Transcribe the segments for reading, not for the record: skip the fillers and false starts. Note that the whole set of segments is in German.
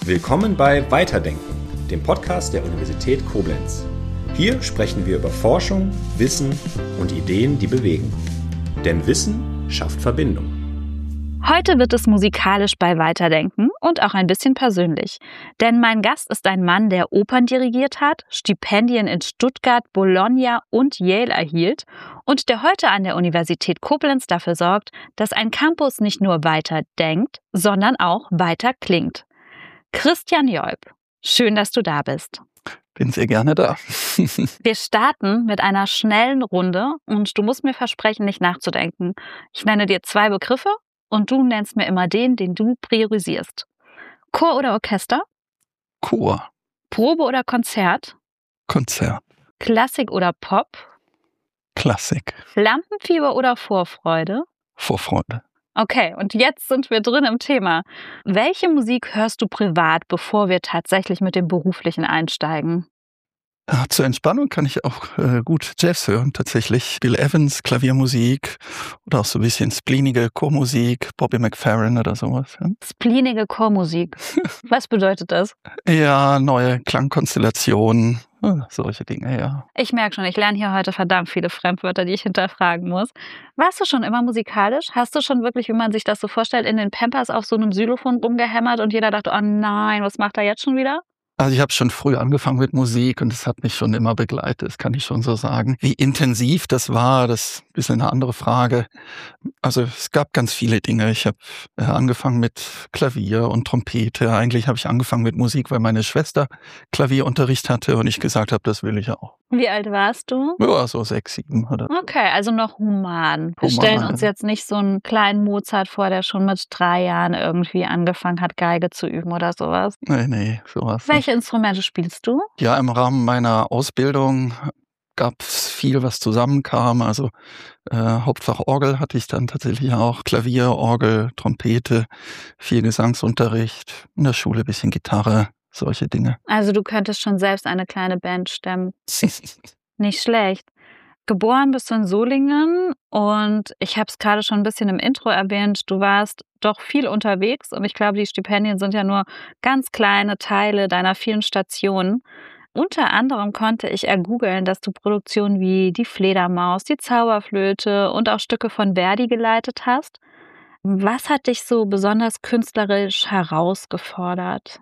Willkommen bei Weiterdenken, dem Podcast der Universität Koblenz. Hier sprechen wir über Forschung, Wissen und Ideen, die bewegen. Denn Wissen schafft Verbindung. Heute wird es musikalisch bei Weiterdenken und auch ein bisschen persönlich. Denn mein Gast ist ein Mann, der Opern dirigiert hat, Stipendien in Stuttgart, Bologna und Yale erhielt und der heute an der Universität Koblenz dafür sorgt, dass ein Campus nicht nur weiter denkt, sondern auch weiter klingt. Christian Jolp, schön, dass du da bist. Bin sehr gerne da. Wir starten mit einer schnellen Runde und du musst mir versprechen, nicht nachzudenken. Ich nenne dir 2 Begriffe und du nennst mir immer den du priorisierst. Chor oder Orchester? Chor. Probe oder Konzert? Konzert. Klassik oder Pop? Klassik. Lampenfieber oder Vorfreude? Vorfreude. Okay, und jetzt sind wir drin im Thema. Welche Musik hörst du privat, bevor wir tatsächlich mit dem Beruflichen einsteigen? Ja, zur Entspannung kann ich auch gut Jazz hören, tatsächlich. Bill Evans, Klaviermusik oder auch so ein bisschen spleenige Chormusik, Bobby McFerrin oder sowas. Ja. Spleenige Chormusik. Was bedeutet das? Ja, neue Klangkonstellationen, solche Dinge, ja. Ich merke schon, ich lerne hier heute verdammt viele Fremdwörter, die ich hinterfragen muss. Warst du schon immer musikalisch? Hast du schon wirklich, wie man sich das so vorstellt, in den Pampers auf so einem Xylophon rumgehämmert und jeder dachte, oh nein, was macht er jetzt schon wieder? Also ich habe schon früh angefangen mit Musik und es hat mich schon immer begleitet, das kann ich schon so sagen. Wie intensiv das war, das ist ein bisschen eine andere Frage. Also es gab ganz viele Dinge. Ich habe angefangen mit Klavier und Trompete. Eigentlich habe ich angefangen mit Musik, weil meine Schwester Klavierunterricht hatte und ich gesagt habe, das will ich auch. Wie alt warst du? Ja, so 6, 7 oder. Okay, also noch human. Wir stellen uns jetzt nicht so einen kleinen Mozart vor, der schon mit 3 Jahren irgendwie angefangen hat, Geige zu üben oder sowas. Nee, sowas. Welche Instrumente spielst du? Ja, im Rahmen meiner Ausbildung gab es viel, was zusammenkam. Also Hauptfach Orgel hatte ich dann tatsächlich auch. Klavier, Orgel, Trompete, viel Gesangsunterricht, in der Schule ein bisschen Gitarre, solche Dinge. Also du könntest schon selbst eine kleine Band stemmen. Nicht schlecht. Geboren bist du in Solingen und ich habe es gerade schon ein bisschen im Intro erwähnt, du warst doch viel unterwegs und ich glaube, die Stipendien sind ja nur ganz kleine Teile deiner vielen Stationen. Unter anderem konnte ich ergoogeln, dass du Produktionen wie Die Fledermaus, Die Zauberflöte und auch Stücke von Verdi geleitet hast. Was hat dich so besonders künstlerisch herausgefordert?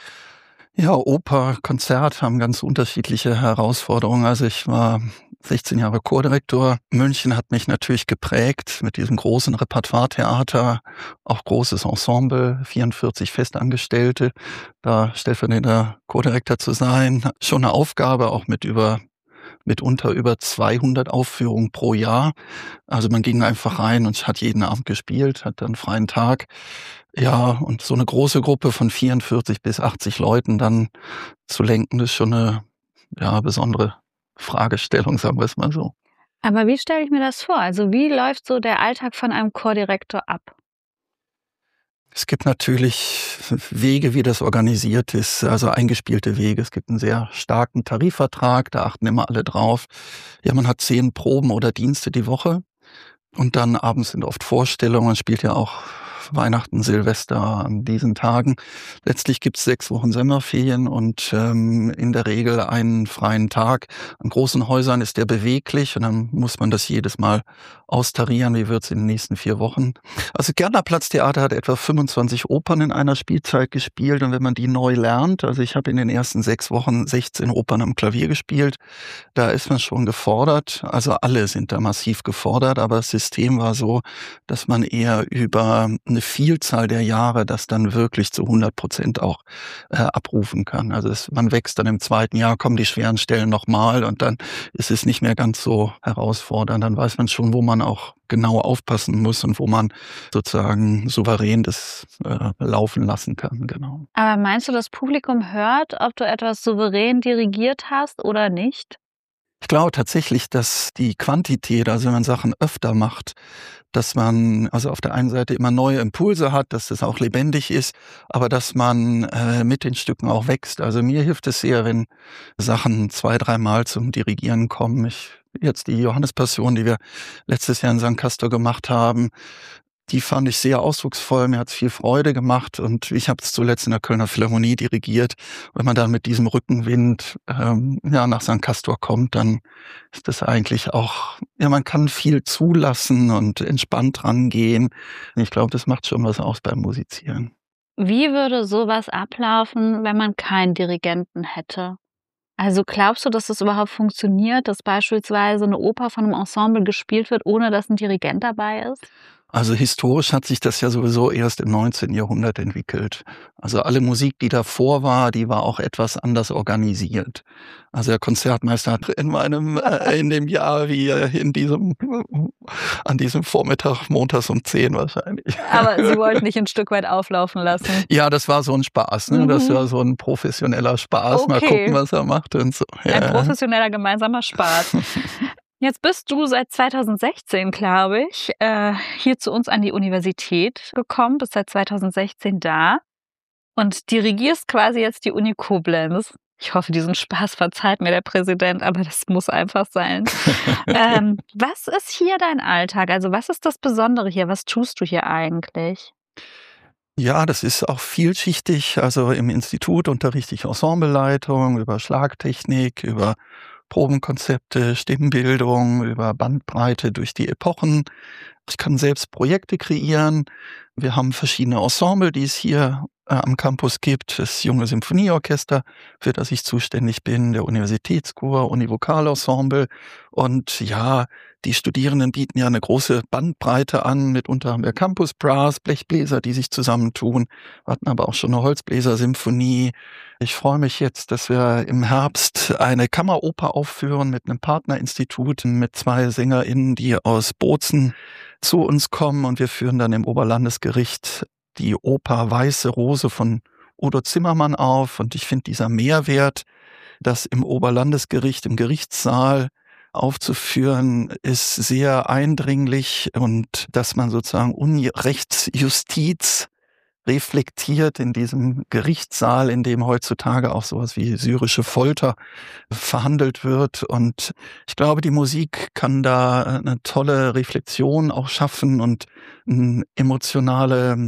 Ja, Oper, Konzert haben ganz unterschiedliche Herausforderungen. Also ich war 16 Jahre Chordirektor. München hat mich natürlich geprägt mit diesem großen Repertoiretheater, auch großes Ensemble, 44 Festangestellte. Da stellvertretender Chordirektor zu sein, schon eine Aufgabe, auch mitunter über 200 Aufführungen pro Jahr. Also man ging einfach rein und hat jeden Abend gespielt, hat dann freien Tag. Ja, und so eine große Gruppe von 44 bis 80 Leuten dann zu lenken, ist schon eine besondere Fragestellung, sagen wir es mal so. Aber wie stelle ich mir das vor? Also wie läuft so der Alltag von einem Chordirektor ab? Es gibt natürlich Wege, wie das organisiert ist, also eingespielte Wege. Es gibt einen sehr starken Tarifvertrag, da achten immer alle drauf. Ja, man hat 10 Proben oder Dienste die Woche und dann abends sind oft Vorstellungen. Man spielt ja auch Weihnachten, Silvester an diesen Tagen. Letztlich gibt es 6 Wochen Sommerferien und in der Regel einen freien Tag. An großen Häusern ist der beweglich und dann muss man das jedes Mal austarieren. Wie wird es in den nächsten 4 Wochen? Also Gärtnerplatztheater hat etwa 25 Opern in einer Spielzeit gespielt und wenn man die neu lernt, also ich habe in den ersten 6 Wochen 16 Opern am Klavier gespielt, da ist man schon gefordert. Also alle sind da massiv gefordert, aber das System war so, dass man eher über eine Vielzahl der Jahre das dann wirklich zu 100% auch abrufen kann. Also man wächst dann im 2. Jahr, kommen die schweren Stellen nochmal und dann ist es nicht mehr ganz so herausfordernd. Dann weiß man schon, wo man auch genau aufpassen muss und wo man sozusagen souverän das laufen lassen kann. Genau. Aber meinst du, das Publikum hört, ob du etwas souverän dirigiert hast oder nicht? Ich glaube tatsächlich, dass die Quantität, also wenn man Sachen öfter macht, dass man also auf der einen Seite immer neue Impulse hat, dass das auch lebendig ist, aber dass man mit den Stücken auch wächst. Also mir hilft es sehr, wenn Sachen 2, 3 Mal zum Dirigieren kommen. Jetzt die Johannespassion, die wir letztes Jahr in St. Castor gemacht haben, Die fand ich sehr ausdrucksvoll, mir hat's viel Freude gemacht und ich habe es zuletzt in der Kölner Philharmonie dirigiert. Wenn man dann mit diesem Rückenwind nach St. Castor kommt, dann ist das eigentlich auch, man kann viel zulassen und entspannt rangehen. Ich glaube, das macht schon was aus beim Musizieren. Wie würde sowas ablaufen, wenn man keinen Dirigenten hätte? Also glaubst du, dass das überhaupt funktioniert, dass beispielsweise eine Oper von einem Ensemble gespielt wird, ohne dass ein Dirigent dabei ist? Also historisch hat sich das ja sowieso erst im 19. Jahrhundert entwickelt. Also alle Musik, die davor war, die war auch etwas anders organisiert. Also der Konzertmeister hat in dem Jahr wie an diesem Vormittag, montags um 10 wahrscheinlich. Aber Sie wollten nicht ein Stück weit auflaufen lassen. Ja, das war so ein Spaß, ne? Das war so ein professioneller Spaß. Okay. Mal gucken, was er macht und so. Ja. Ein professioneller gemeinsamer Spaß. Jetzt bist du seit 2016, glaube ich, hier zu uns an die Universität gekommen, bist seit 2016 da und dirigierst quasi jetzt die Uni Koblenz. Ich hoffe, diesen Spaß verzeiht mir der Präsident, aber das muss einfach sein. Was ist hier dein Alltag? Also was ist das Besondere hier? Was tust du hier eigentlich? Ja, das ist auch vielschichtig. Also im Institut unterrichte ich Ensembleleitung über Schlagtechnik, über Probenkonzepte, Stimmbildung, über Bandbreite durch die Epochen. Ich kann selbst Projekte kreieren. Wir haben verschiedene Ensemble, die es hier am Campus gibt. Das Junge Symphonieorchester, für das ich zuständig bin, der Universitätschor, Univokalensemble. Und ja, die Studierenden bieten ja eine große Bandbreite an. Mitunter haben wir Campus Brass, Blechbläser, die sich zusammentun. Wir hatten aber auch schon eine Holzbläser-Symphonie. Ich freue mich jetzt, dass wir im Herbst eine Kammeroper aufführen mit einem Partnerinstitut, mit 2 SängerInnen, die aus Bozen zu uns kommen. Und wir führen dann im Oberlandesgericht die Oper Weiße Rose von Udo Zimmermann auf. Und ich finde dieser Mehrwert, das im Oberlandesgericht, im Gerichtssaal aufzuführen, ist sehr eindringlich und dass man sozusagen Unrechtsjustiz reflektiert in diesem Gerichtssaal, in dem heutzutage auch sowas wie syrische Folter verhandelt wird. Und ich glaube, die Musik kann da eine tolle Reflexion auch schaffen und eine emotionale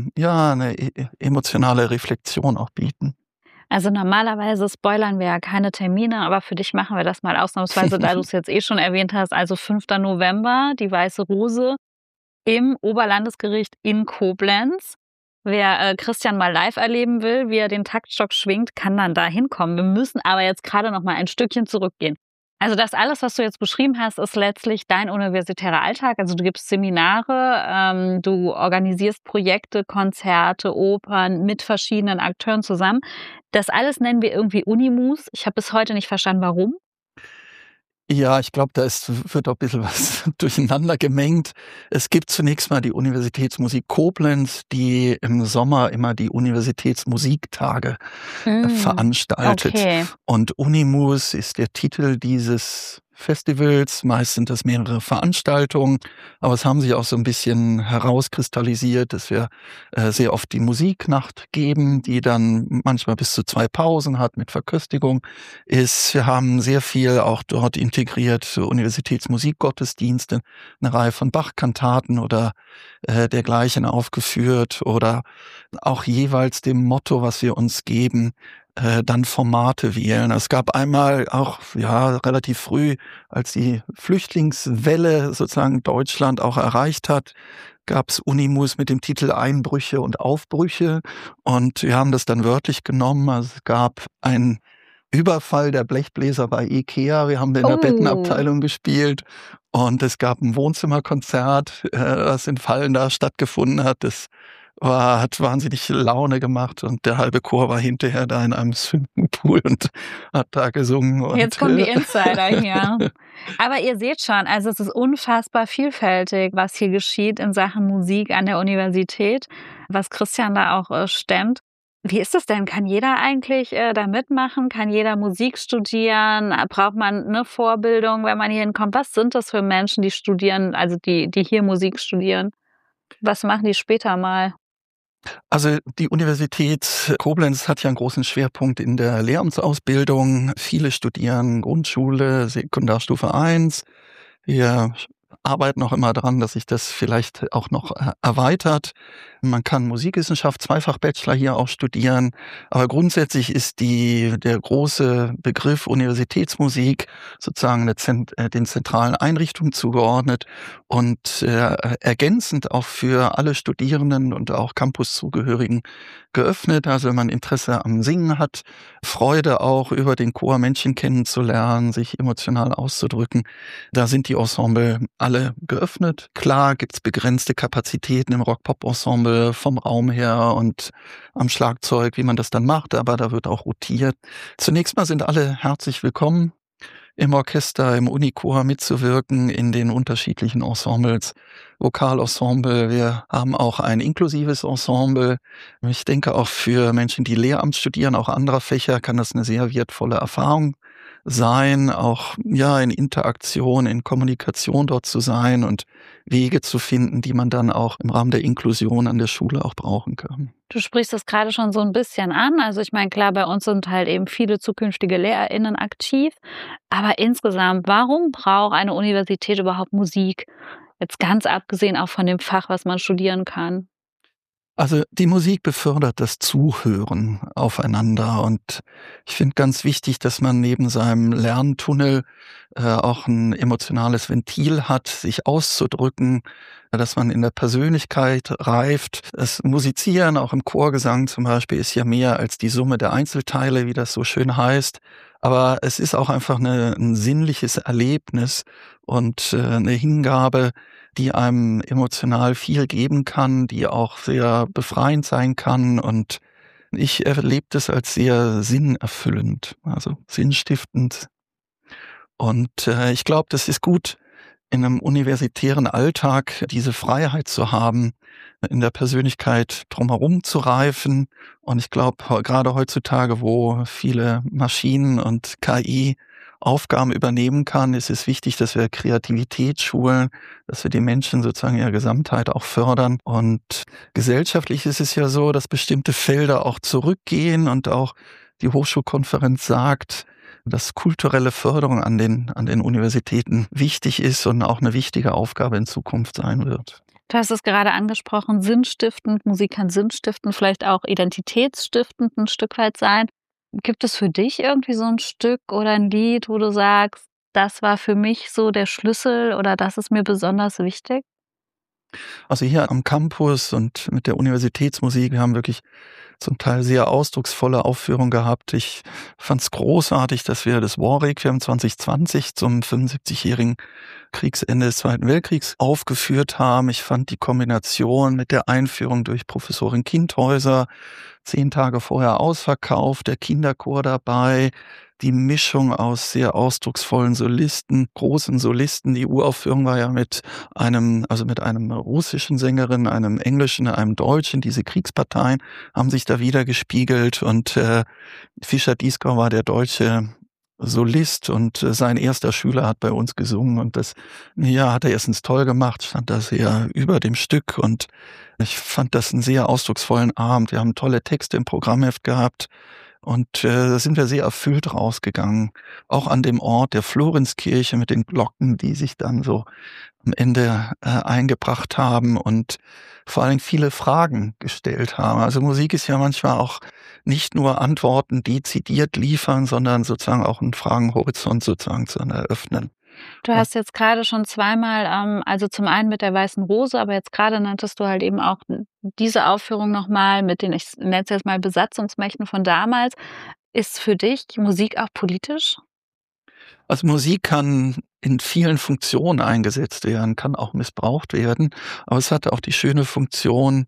Reflexion auch bieten. Also normalerweise spoilern wir ja keine Termine, aber für dich machen wir das mal ausnahmsweise, da du es jetzt schon erwähnt hast. Also 5. November, die Weiße Rose im Oberlandesgericht in Koblenz. Wer Christian mal live erleben will, wie er den Taktstock schwingt, kann dann da hinkommen. Wir müssen aber jetzt gerade noch mal ein Stückchen zurückgehen. Also das alles, was du jetzt beschrieben hast, ist letztlich dein universitärer Alltag. Also du gibst Seminare, du organisierst Projekte, Konzerte, Opern mit verschiedenen Akteuren zusammen. Das alles nennen wir irgendwie Unimus. Ich habe bis heute nicht verstanden, warum. Ja, ich glaube, wird auch ein bisschen was durcheinander gemengt. Es gibt zunächst mal die Universitätsmusik Koblenz, die im Sommer immer die Universitätsmusiktage veranstaltet. Okay. Und Unimus ist der Titel dieses Festivals. Meist sind das mehrere Veranstaltungen, aber es haben sich auch so ein bisschen herauskristallisiert, dass wir sehr oft die Musiknacht geben, die dann manchmal bis zu 2 Pausen hat mit Verköstigung ist. Wir haben sehr viel auch dort integriert, Universitätsmusikgottesdienste, eine Reihe von Bach-Kantaten oder dergleichen aufgeführt oder auch jeweils dem Motto, was wir uns geben, dann Formate wählen. Es gab einmal auch relativ früh, als die Flüchtlingswelle sozusagen Deutschland auch erreicht hat, gab es Unimus mit dem Titel Einbrüche und Aufbrüche und wir haben das dann wörtlich genommen. Also es gab einen Überfall der Blechbläser bei Ikea. Wir haben in der Bettenabteilung gespielt und es gab ein Wohnzimmerkonzert, das in Vallendar stattgefunden hat. Das hat wahnsinnig Laune gemacht und der halbe Chor war hinterher da in einem Swimmingpool und hat da gesungen. Und jetzt kommen die Insider hier. Aber ihr seht schon, also es ist unfassbar vielfältig, was hier geschieht in Sachen Musik an der Universität, was Christian da auch stemmt. Wie ist das denn? Kann jeder eigentlich da mitmachen? Kann jeder Musik studieren? Braucht man eine Vorbildung, wenn man hier hinkommt? Was sind das für Menschen, die studieren, also die hier Musik studieren? Was machen die später mal? Also die Universität Koblenz hat ja einen großen Schwerpunkt in der Lehramtsausbildung. Viele studieren Grundschule, Sekundarstufe 1. Wir arbeiten auch immer dran, dass sich das vielleicht auch noch erweitert. Man kann Musikwissenschaft, Zweifach-Bachelor hier auch studieren, aber grundsätzlich ist der große Begriff Universitätsmusik sozusagen den zentralen Einrichtungen zugeordnet und ergänzend auch für alle Studierenden und auch Campuszugehörigen geöffnet. Also wenn man Interesse am Singen hat, Freude auch über den Chor Menschen kennenzulernen, sich emotional auszudrücken, da sind die Ensemble alle geöffnet. Klar gibt's begrenzte Kapazitäten im Rock-Pop-Ensemble vom Raum her und am Schlagzeug, wie man das dann macht, aber da wird auch rotiert. Zunächst mal sind alle herzlich willkommen, im Orchester, im Unichor mitzuwirken, in den unterschiedlichen Ensembles, Vokalensemble. Wir haben auch ein inklusives Ensemble. Ich denke auch für Menschen, die Lehramt studieren, auch anderer Fächer, kann das eine sehr wertvolle Erfahrung sein, auch in Interaktion, in Kommunikation dort zu sein und Wege zu finden, die man dann auch im Rahmen der Inklusion an der Schule auch brauchen kann. Du sprichst das gerade schon so ein bisschen an. Also ich meine, klar, bei uns sind halt eben viele zukünftige LehrerInnen aktiv. Aber insgesamt, warum braucht eine Universität überhaupt Musik? Jetzt ganz abgesehen auch von dem Fach, was man studieren kann. Also die Musik befördert das Zuhören aufeinander und ich finde ganz wichtig, dass man neben seinem Lerntunnel auch ein emotionales Ventil hat, sich auszudrücken, dass man in der Persönlichkeit reift. Das Musizieren, auch im Chorgesang zum Beispiel, ist ja mehr als die Summe der Einzelteile, wie das so schön heißt. Aber es ist auch einfach ein sinnliches Erlebnis und eine Hingabe, die einem emotional viel geben kann, die auch sehr befreiend sein kann. Und ich erlebe das als sehr sinnerfüllend, also sinnstiftend. Und ich glaube, das ist gut, in einem universitären Alltag diese Freiheit zu haben, in der Persönlichkeit drumherum zu reifen. Und ich glaube, gerade heutzutage, wo viele Maschinen und KI Aufgaben übernehmen kann, ist es wichtig, dass wir Kreativität schulen, dass wir die Menschen sozusagen in ihrer Gesamtheit auch fördern. Und gesellschaftlich ist es ja so, dass bestimmte Felder auch zurückgehen und auch die Hochschulkonferenz sagt, dass kulturelle Förderung an den Universitäten wichtig ist und auch eine wichtige Aufgabe in Zukunft sein wird. Du hast es gerade angesprochen, sinnstiftend, Musik kann sinnstiftend, vielleicht auch identitätsstiftend ein Stück weit sein. Gibt es für dich irgendwie so ein Stück oder ein Lied, wo du sagst, das war für mich so der Schlüssel oder das ist mir besonders wichtig? Also hier am Campus und mit der Universitätsmusik, wir haben wirklich zum Teil sehr ausdrucksvolle Aufführungen gehabt. Ich fand es großartig, dass wir das War Requiem 2020 zum 75-jährigen Kriegsende des Zweiten Weltkriegs aufgeführt haben. Ich fand die Kombination mit der Einführung durch Professorin Kindhäuser, 10 Tage vorher ausverkauft, der Kinderchor dabei, die Mischung aus sehr ausdrucksvollen Solisten, großen Solisten. Die Uraufführung war ja mit einem russischen Sängerin, einem englischen, einem deutschen. Diese Kriegsparteien haben sich da wieder gespiegelt und Fischer Dieskau war der deutsche Solist und sein erster Schüler hat bei uns gesungen und das hat er erstens toll gemacht, stand da sehr über dem Stück und ich fand das einen sehr ausdrucksvollen Abend. Wir haben tolle Texte im Programmheft gehabt und da sind wir sehr erfüllt rausgegangen. Auch an dem Ort der Florenzkirche mit den Glocken, die sich dann so am Ende eingebracht haben und vor allem viele Fragen gestellt haben. Also Musik ist ja manchmal auch nicht nur Antworten dezidiert liefern, sondern sozusagen auch einen Fragenhorizont sozusagen zu eröffnen. Du hast jetzt gerade schon zweimal, also zum einen mit der Weißen Rose, aber jetzt gerade nanntest du halt eben auch diese Aufführung nochmal mit den, ich nenne es jetzt mal Besatzungsmächten von damals. Ist für dich Musik auch politisch? Also Musik kann in vielen Funktionen eingesetzt werden, kann auch missbraucht werden, aber es hat auch die schöne Funktion,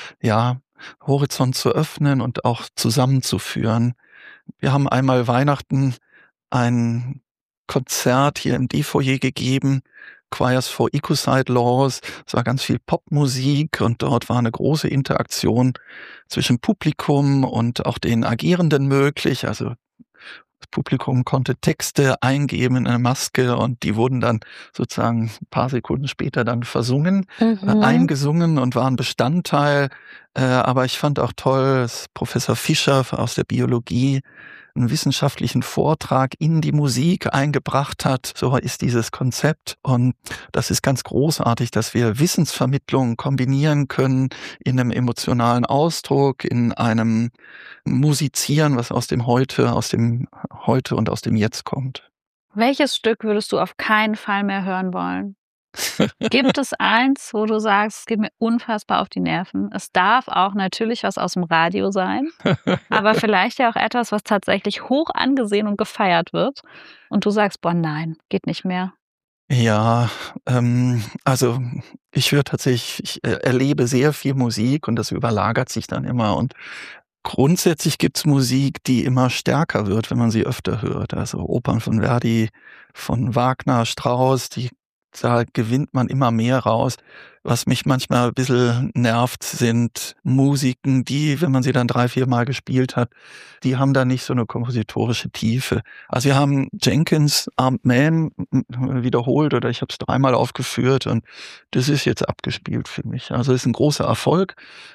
Horizont zu öffnen und auch zusammenzuführen. Wir haben einmal Weihnachten ein Konzert hier im D-Foyer gegeben, Choirs for Ecocide Laws. Es war ganz viel Popmusik und dort war eine große Interaktion zwischen Publikum und auch den Agierenden möglich. Also das Publikum konnte Texte eingeben in eine Maske und die wurden dann sozusagen ein paar Sekunden später dann versungen, eingesungen und waren Bestandteil. Aber ich fand auch toll, dass Professor Fischer aus der Biologie einen wissenschaftlichen Vortrag in die Musik eingebracht hat. So ist dieses Konzept. Und das ist ganz großartig, dass wir Wissensvermittlung kombinieren können in einem emotionalen Ausdruck, in einem Musizieren, was aus dem Heute und aus dem Jetzt kommt. Welches Stück würdest du auf keinen Fall mehr hören wollen? Gibt es eins, wo du sagst, es geht mir unfassbar auf die Nerven? Es darf auch natürlich was aus dem Radio sein, aber vielleicht ja auch etwas, was tatsächlich hoch angesehen und gefeiert wird. Und du sagst, boah, nein, geht nicht mehr. Ja, also ich erlebe sehr viel Musik und das überlagert sich dann immer. Und grundsätzlich gibt's Musik, die immer stärker wird, wenn man sie öfter hört. Also Opern von Verdi, von Wagner, Strauss, da gewinnt man immer mehr raus. Was mich manchmal ein bisschen nervt, sind Musiken, die, wenn man sie dann 3-4 Mal gespielt hat, die haben dann nicht so eine kompositorische Tiefe. Also wir haben Jenkins Armed Man wiederholt oder ich habe es 3-mal aufgeführt und das ist jetzt abgespielt für mich. Also es ist ein großer Erfolg.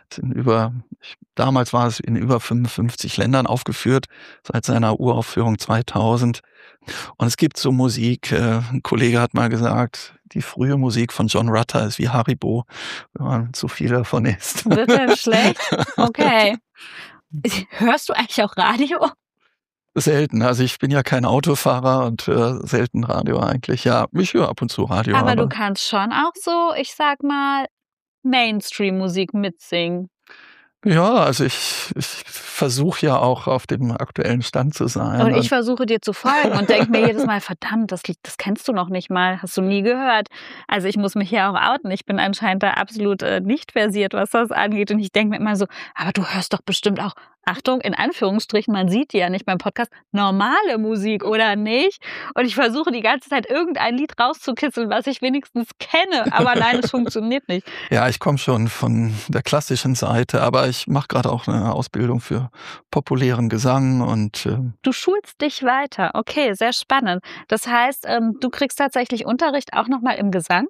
Damals war es in über 55 Ländern aufgeführt, seit seiner Uraufführung 2000. Und es gibt so Musik, ein Kollege hat mal gesagt, die frühe Musik von John Rutter ist wie Haribo, wenn man zu viel davon isst. Wird denn schlecht? Okay. Hörst du eigentlich auch Radio? Selten, also ich bin ja kein Autofahrer und selten Radio eigentlich. Ja, ich höre ab und zu Radio. Aber du kannst schon auch so, ich sag mal, Mainstream-Musik mitsingen. Ja, also ich versuche ja auch auf dem aktuellen Stand zu sein. Und ich versuche dir zu folgen und denke mir jedes Mal, verdammt, das kennst du noch nicht mal, hast du nie gehört. Also ich muss mich hier auch outen, ich bin anscheinend da absolut nicht versiert, was das angeht. Und ich denke mir immer so, aber du hörst doch bestimmt auch, Achtung, in Anführungsstrichen, man sieht die ja nicht beim Podcast, normale Musik, oder nicht? Und ich versuche die ganze Zeit irgendein Lied rauszukitzeln, was ich wenigstens kenne, aber nein, es funktioniert nicht. Ja, ich komme schon von der klassischen Seite, aber ich mache gerade auch eine Ausbildung für populären Gesang und Du schulst dich weiter, okay, sehr spannend. Das heißt, du kriegst tatsächlich Unterricht auch nochmal im Gesang?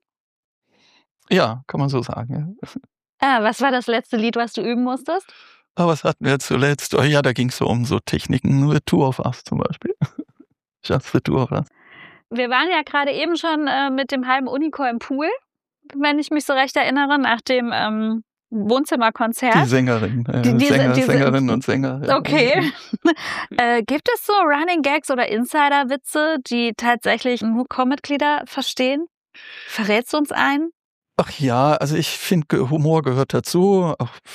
Ja, kann man so sagen, ja. Was war das letzte Lied, was du üben musstest? Aber was hatten wir zuletzt? Oh ja, da ging es so um so Techniken, The Tour of Us zum Beispiel. Just The Tour of Us. Wir waren ja gerade eben schon mit dem halben Unichor im Pool, wenn ich mich so recht erinnere, nach dem Wohnzimmerkonzert. Die Sängerin, Sängerinnen und Sänger. Ja. Okay. Gibt es so Running Gags oder Insider-Witze, die tatsächlich nur Chormitglieder verstehen? Verrätst du uns einen? Ach ja, also ich finde, Humor gehört dazu.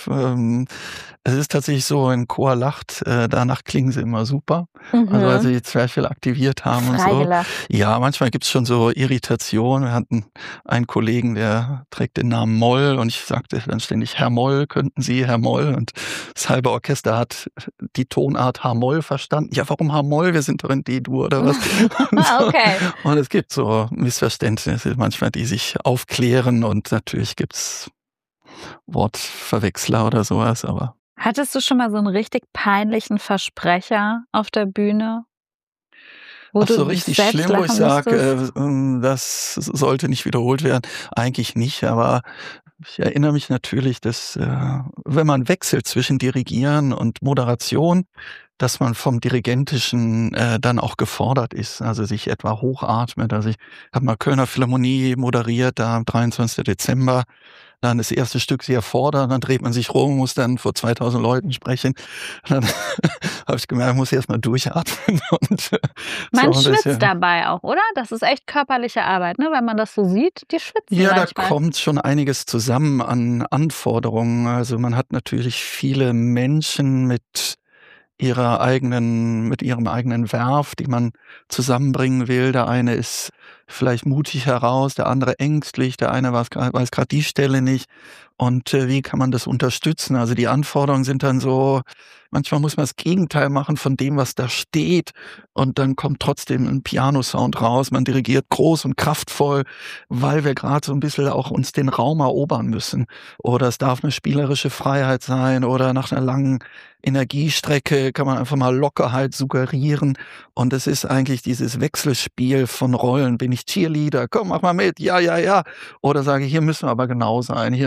Es ist tatsächlich so, ein Chor lacht, danach klingen sie immer super. Also weil sie die Zwerchfell aktiviert haben und so. Ja, manchmal gibt's schon so Irritationen. Wir hatten einen Kollegen, der trägt den Namen Moll und ich sagte dann ständig, Herr Moll, könnten Sie, Herr Moll? Und das halbe Orchester hat die Tonart H-Moll verstanden. Ja, warum H-Moll? Wir sind doch in D-Dur oder was? Okay. Und es gibt so Missverständnisse manchmal, die sich aufklären. Und natürlich gibt's Wortverwechsler oder sowas, aber. Hattest du schon mal so einen richtig peinlichen Versprecher auf der Bühne? Ach, so richtig schlimm, wo ich sage, das sollte nicht wiederholt werden. Eigentlich nicht, aber ich erinnere mich natürlich, dass wenn man wechselt zwischen Dirigieren und Moderation, dass man vom Dirigentischen dann auch gefordert ist, also sich etwa hochatmet. Also ich habe mal Kölner Philharmonie moderiert, da am 23. Dezember, dann das erste Stück sehr fordernd, dann dreht man sich rum, muss dann vor 2000 Leuten sprechen. Dann habe ich gemerkt, ich muss erst mal durchatmen. Und, man schwitzt dabei auch, oder? Das ist echt körperliche Arbeit, ne? Wenn man das so sieht, die schwitzen ja, manchmal. Da kommt schon einiges zusammen an Anforderungen. Also man hat natürlich viele Menschen mit ihrem eigenen Werf, die man zusammenbringen will. Der eine ist vielleicht mutig heraus, der andere ängstlich, der eine weiß gerade die Stelle nicht. Und wie kann man das unterstützen? Also die Anforderungen sind dann so, manchmal muss man das Gegenteil machen von dem, was da steht. Und dann kommt trotzdem ein Piano-Sound raus. Man dirigiert groß und kraftvoll, weil wir gerade so ein bisschen auch uns den Raum erobern müssen. Oder es darf eine spielerische Freiheit sein. Oder nach einer langen Energiestrecke kann man einfach mal Lockerheit suggerieren. Und es ist eigentlich dieses Wechselspiel von Rollen. Bin ich Cheerleader? Komm, mach mal mit. Ja, ja, ja. Oder sage ich, hier müssen wir aber genau sein. Hier müssen wir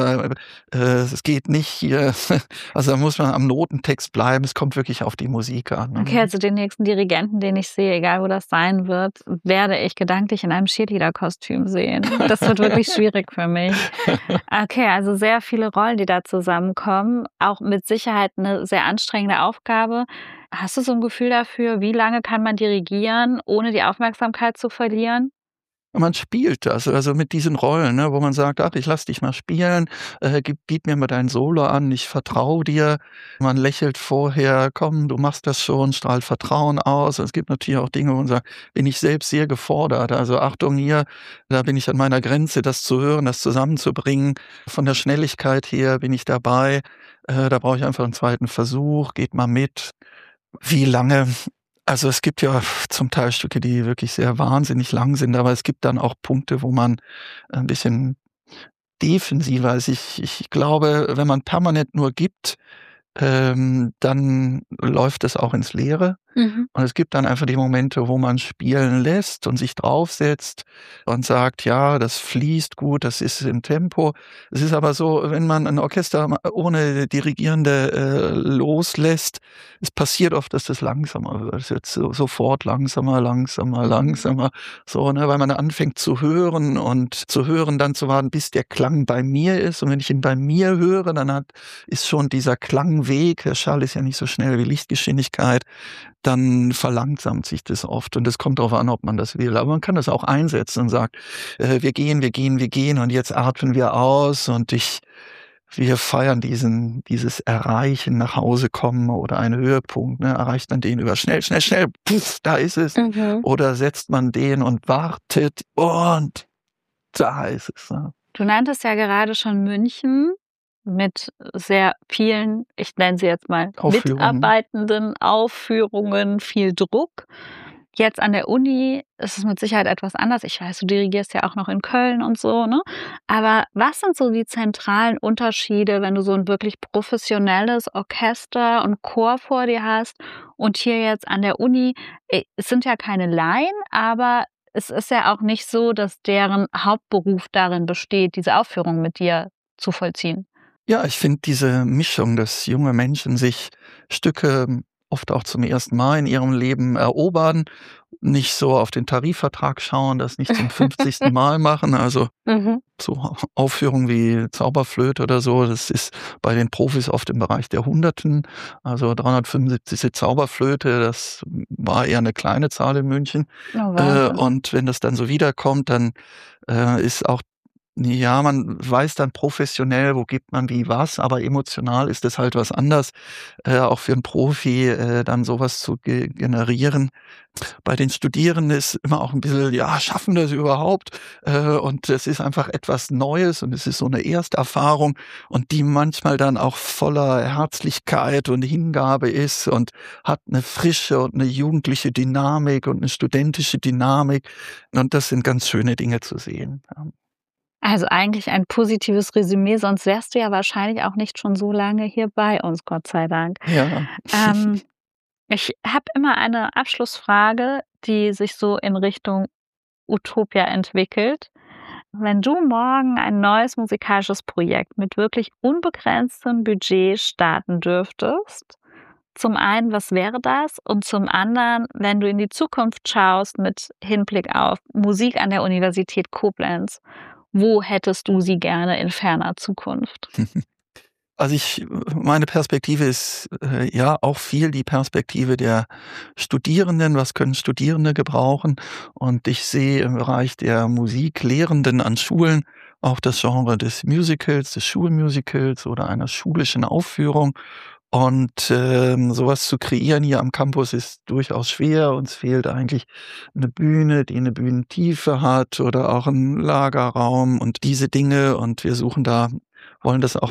es geht nicht hier, also da muss man am Notentext bleiben, es kommt wirklich auf die Musik an. Okay, also den nächsten Dirigenten, den ich sehe, egal wo das sein wird, werde ich gedanklich in einem Cheerleader-Kostüm sehen. Das wird wirklich schwierig für mich. Okay, also sehr viele Rollen, die da zusammenkommen, auch mit Sicherheit eine sehr anstrengende Aufgabe. Hast du so ein Gefühl dafür, wie lange kann man dirigieren, ohne die Aufmerksamkeit zu verlieren? Man spielt das, also mit diesen Rollen, ne, wo man sagt: „Ach, ich lass dich mal spielen, biet mir mal dein Solo an, ich vertraue dir.“ Man lächelt vorher: „Komm, du machst das schon“, strahlt Vertrauen aus. Es gibt natürlich auch Dinge, wo man sagt: „Bin ich selbst sehr gefordert. Also, Achtung hier, da bin ich an meiner Grenze, das zu hören, das zusammenzubringen. Von der Schnelligkeit her bin ich dabei. Da brauche ich einfach einen zweiten Versuch, geht mal mit.“ Wie lange? Also, es gibt ja zum Teil Stücke, die wirklich sehr wahnsinnig lang sind, aber es gibt dann auch Punkte, wo man ein bisschen defensiver ist. Ich glaube, wenn man permanent nur gibt, dann läuft es auch ins Leere. Mhm. Und es gibt dann einfach die Momente, wo man spielen lässt und sich draufsetzt und sagt: „Ja, das fließt gut, das ist im Tempo.“ Es ist aber so, wenn man ein Orchester ohne Dirigierende, loslässt, es passiert oft, dass das langsamer wird. Es wird sofort langsamer, langsamer, langsamer, so, ne, weil man anfängt zu hören und zu hören, dann zu warten, bis der Klang bei mir ist. Und wenn ich ihn bei mir höre, dann ist schon dieser Klangweg, der Schall ist ja nicht so schnell wie Lichtgeschwindigkeit, dann verlangsamt sich das oft und es kommt darauf an, ob man das will. Aber man kann das auch einsetzen und sagt: wir gehen, wir gehen, wir gehen und jetzt atmen wir aus und wir feiern dieses Erreichen, nach Hause kommen oder einen Höhepunkt, ne? Erreicht man den über schnell, schnell, schnell, puff, da ist es. Mhm. Oder setzt man den und wartet und da ist es, ne? Du nanntest ja gerade schon München mit sehr vielen, ich nenne sie jetzt mal Aufführungen. mitarbeitenden Aufführungen, viel Druck. Jetzt an der Uni ist es mit Sicherheit etwas anders. Ich weiß, du dirigierst ja auch noch in Köln und so, ne? Aber was sind so die zentralen Unterschiede, wenn du so ein wirklich professionelles Orchester und Chor vor dir hast und hier jetzt an der Uni? Es sind ja keine Laien, aber es ist ja auch nicht so, dass deren Hauptberuf darin besteht, diese Aufführung mit dir zu vollziehen. Ja, ich finde diese Mischung, dass junge Menschen sich Stücke oft auch zum ersten Mal in ihrem Leben erobern, nicht so auf den Tarifvertrag schauen, das nicht zum 50. Mal machen. Also Mhm. so Aufführungen wie Zauberflöte oder so, das ist bei den Profis oft im Bereich der Hunderten. Also 375. Zauberflöte, das war eher eine kleine Zahl in München. Oh, Wahnsinn. Und wenn das dann so wiederkommt, dann ist auch, ja, man weiß dann professionell, wo gibt man wie was, aber emotional ist das halt was anders, auch für 'n Profi, dann so was zu generieren. Bei den Studierenden ist immer auch 'n bisschen: „Ja, schaffen wir das überhaupt?“ Und es ist einfach etwas Neues und es ist so 'ne Ersterfahrung und die manchmal dann auch voller Herzlichkeit und Hingabe ist und hat 'ne Frische und 'ne jugendliche Dynamik und 'ne studentische Dynamik. Und das sind ganz schöne Dinge zu sehen, ja. Also eigentlich ein positives Resümee, sonst wärst du ja wahrscheinlich auch nicht schon so lange hier bei uns, Gott sei Dank. Ja. Ähm, Ich habe immer eine Abschlussfrage, die sich so in Richtung Utopia entwickelt. Wenn du morgen ein neues musikalisches Projekt mit wirklich unbegrenztem Budget starten dürftest, zum einen, was wäre das? Und zum anderen, wenn du in die Zukunft schaust mit Hinblick auf Musik an der Universität Koblenz, wo hättest du sie gerne in ferner Zukunft? Also meine Perspektive ist, ja auch viel die Perspektive der Studierenden. Was können Studierende gebrauchen? Und ich sehe im Bereich der Musiklehrenden an Schulen auch das Genre des Musicals, des Schulmusicals oder einer schulischen Aufführung. Und, so zu kreieren hier am Campus ist durchaus schwer. Uns fehlt eigentlich eine Bühne, die eine Bühnentiefe hat oder auch ein Lagerraum und diese Dinge. Und wir wollen das auch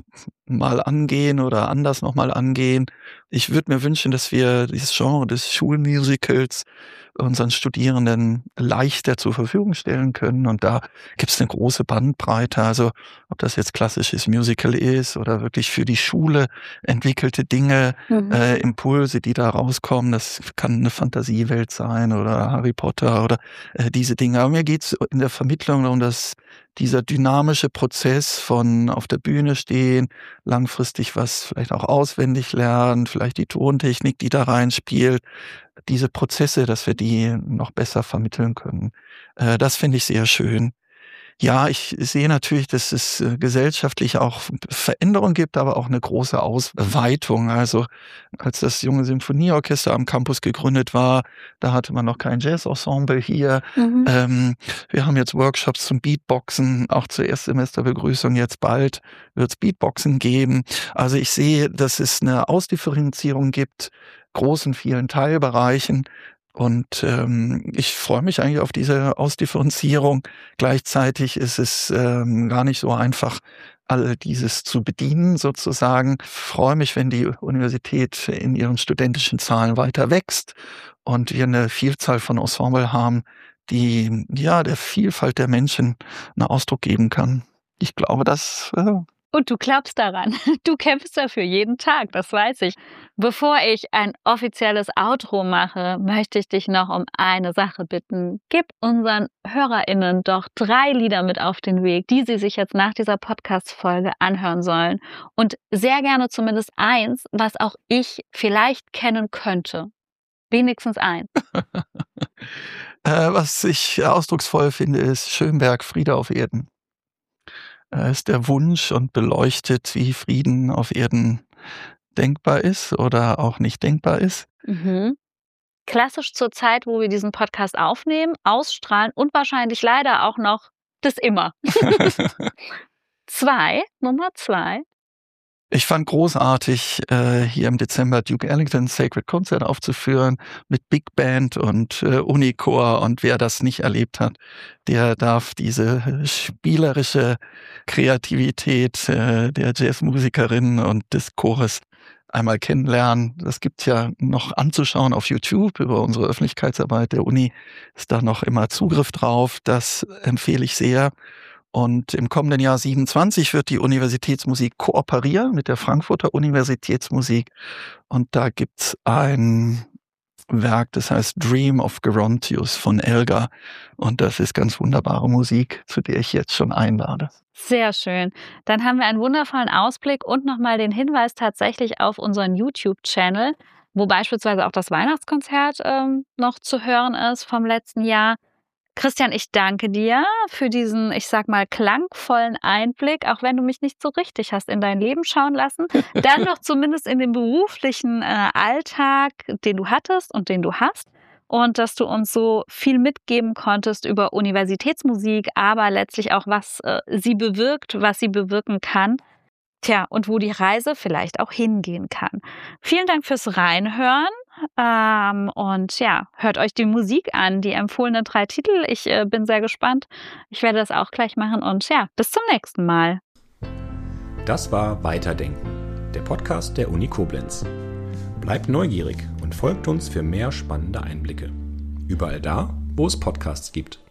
mal angehen oder anders nochmal angehen. Ich würde mir wünschen, dass wir dieses Genre des Schulmusicals unseren Studierenden leichter zur Verfügung stellen können. Und da gibt es eine große Bandbreite. Also ob das jetzt klassisches Musical ist oder wirklich für die Schule entwickelte Dinge, Impulse, die da rauskommen. Das kann eine Fantasiewelt sein oder Harry Potter oder diese Dinge. Aber mir geht es in der Vermittlung um dieser dynamische Prozess von auf der Bühne stehen, langfristig was vielleicht auch auswendig lernen, vielleicht die Tontechnik, die da reinspielt, diese Prozesse, dass wir die noch besser vermitteln können. Das finde ich sehr schön. Ja, ich sehe natürlich, dass es gesellschaftlich auch Veränderungen gibt, aber auch eine große Ausweitung. Also als das Junge Symphonieorchester am Campus gegründet war, da hatte man noch kein Jazzensemble hier. Wir haben jetzt Workshops zum Beatboxen, auch zur Erstsemesterbegrüßung. Jetzt bald wird es Beatboxen geben. Also ich sehe, dass es eine Ausdifferenzierung gibt, großen, vielen Teilbereichen. Und ich freue mich eigentlich auf diese Ausdifferenzierung. Gleichzeitig ist es gar nicht so einfach, all dieses zu bedienen sozusagen. Ich freue mich, wenn die Universität in ihren studentischen Zahlen weiter wächst und wir eine Vielzahl von Ensemble haben, die der Vielfalt der Menschen einen Ausdruck geben kann. Ich glaube, das... Und du glaubst daran. Du kämpfst dafür jeden Tag, das weiß ich. Bevor ich ein offizielles Outro mache, möchte ich dich noch um eine Sache bitten. Gib unseren HörerInnen doch 3 Lieder mit auf den Weg, die sie sich jetzt nach dieser Podcast-Folge anhören sollen. Und sehr gerne zumindest eins, was auch ich vielleicht kennen könnte. Wenigstens eins. Was ich ausdrucksvoll finde, ist Schönberg, Friede auf Erden. Ist der Wunsch und beleuchtet, wie Frieden auf Erden denkbar ist oder auch nicht denkbar ist. Klassisch zur Zeit, wo wir diesen Podcast aufnehmen, ausstrahlen und wahrscheinlich leider auch noch das immer. Nummer 2. Ich fand großartig, hier im Dezember Duke Ellington Sacred Concert aufzuführen mit Big Band und Unichor, und wer das nicht erlebt hat, der darf diese spielerische Kreativität der Jazzmusikerin und des Chores einmal kennenlernen. Das gibt's ja noch anzuschauen auf YouTube über unsere Öffentlichkeitsarbeit der Uni. Ist da noch immer Zugriff drauf. Das empfehle ich sehr. Und im kommenden Jahr 27 wird die Universitätsmusik kooperieren mit der Frankfurter Universitätsmusik. Und da gibt's ein Werk, das heißt Dream of Gerontius von Elgar. Und das ist ganz wunderbare Musik, zu der ich jetzt schon einlade. Sehr schön. Dann haben wir einen wundervollen Ausblick und nochmal den Hinweis tatsächlich auf unseren YouTube-Channel, wo beispielsweise auch das Weihnachtskonzert noch zu hören ist vom letzten Jahr. Christian, ich danke dir für diesen, ich sag mal, klangvollen Einblick, auch wenn du mich nicht so richtig hast in dein Leben schauen lassen, dann doch zumindest in den beruflichen Alltag, den du hattest und den du hast, und dass du uns so viel mitgeben konntest über Universitätsmusik, aber letztlich auch, was sie bewirkt, was sie bewirken kann. Tja, und wo die Reise vielleicht auch hingehen kann. Vielen Dank fürs Reinhören. Und ja, hört euch die Musik an, die empfohlenen 3 Titel. Ich bin sehr gespannt. Ich werde das auch gleich machen und ja, bis zum nächsten Mal. Das war Weiterdenken, der Podcast der Uni Koblenz. Bleibt neugierig und folgt uns für mehr spannende Einblicke. Überall da, wo es Podcasts gibt.